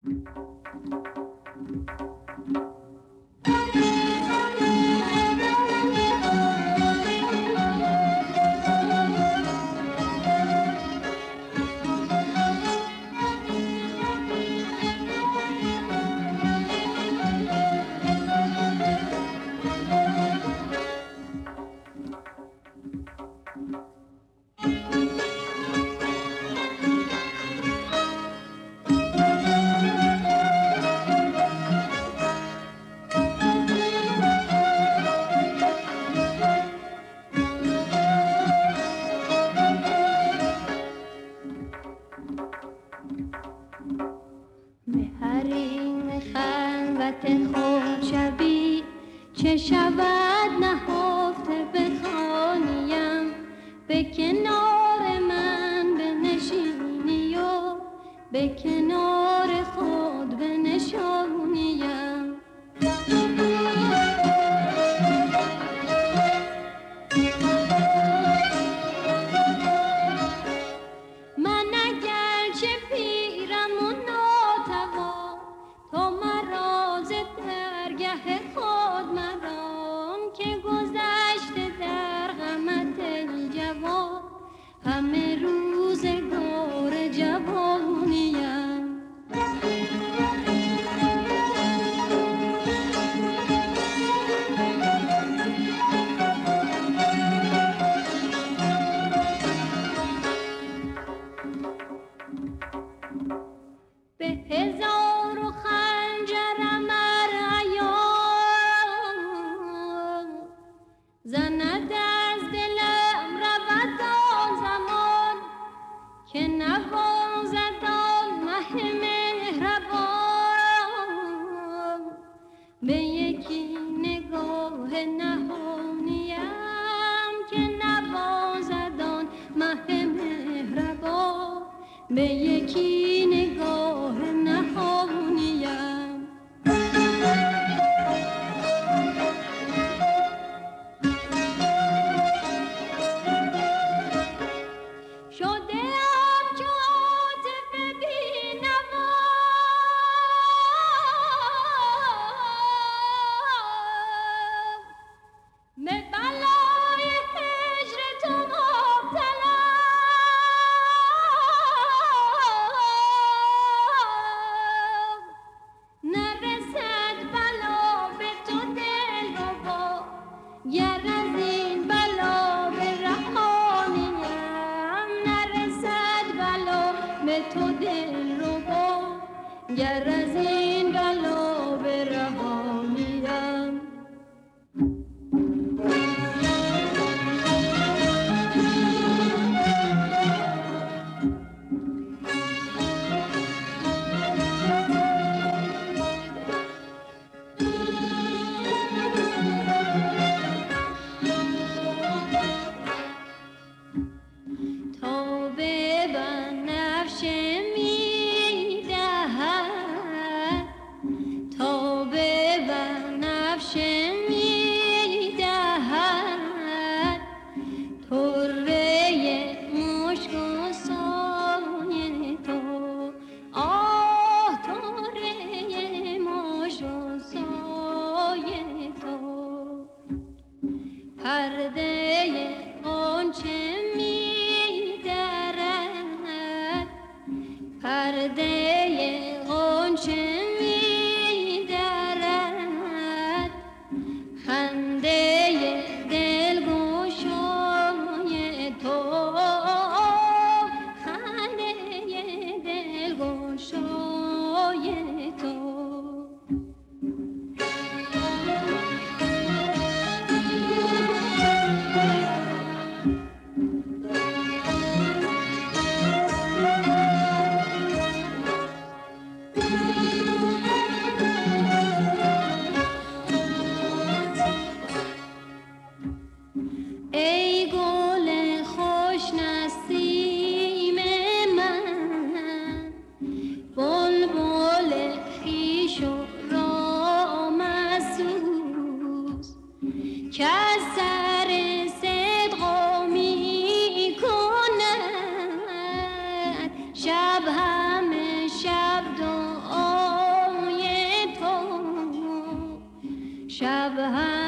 چه شود نهفته بخوانیم، به کنار من بنشینی و به کنار خود بنشانیم. من اگرچه پیرم و ناتوان، تو مرا ز درگه خود مرام، که گذشته در غمت ای جوان، همه روزگار جوانیم. به هزار و خنجرم عیان زند از دلم رود آن زمان، که نوازد آن مه مهربان. به یکی نگاه نهانیم که نوازد آن مه مهربان، به یکی نگاه نهانیم. شده ام چو عاطف بی‌نوا، به بلای هجر تو مبتلا. نرسد بلا به تو دلربا، گر از این بلا برهانیم. نرسد بلا به تو دلربا، گر از این بلا برهانیم. تا به بنفشه می‌دهد، تا به بنفشه می‌دهد، طره مشک و سایه تو. آه طره مشک و سایه تو، پرده غنچه می‌درد، پرده غنچه می‌درد، خنده دلگشای تو، خنده دلگشای تو. ای گل خوش نسیم من، بلبل خویش و رامسوز، که از سر صدق می کند شب همه شب دعا. شب هم